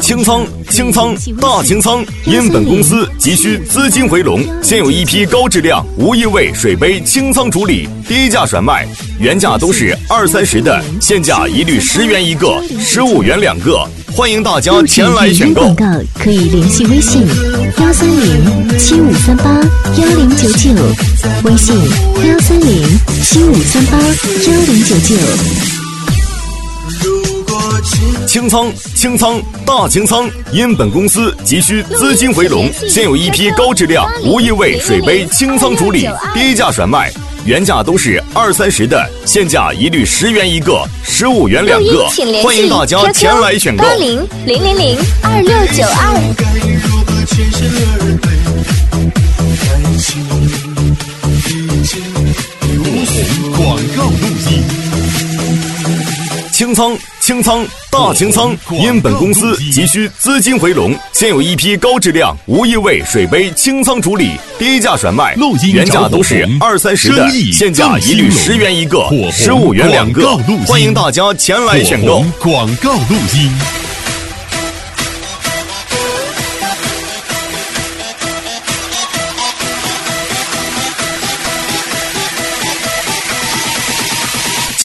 清仓，清仓，大清仓！因本公司急需资金回笼，现有一批高质量无异味水杯清仓处理，低价甩卖，原价都是20-30的，现价一律10元一个，15元2个。欢迎大家前来选购。 广告可以联系微信13075381099，微信13075381099。 清仓，清仓，大清仓！因本公司急需资金回笼，现有一批高质量无异味水杯清仓处理，低价甩卖，原价都是20-30的，现价一律10元一个，15元2个。欢迎大家前来选购。 8000002692。 广告录音。 清仓，清仓，大清仓！因本公司急需资金回笼，现有一批高质量无异味水杯清仓处理，低价甩卖，原价都是20-30的，现价一律10元一个，15元2个。欢迎大家前来选购。 广告录音。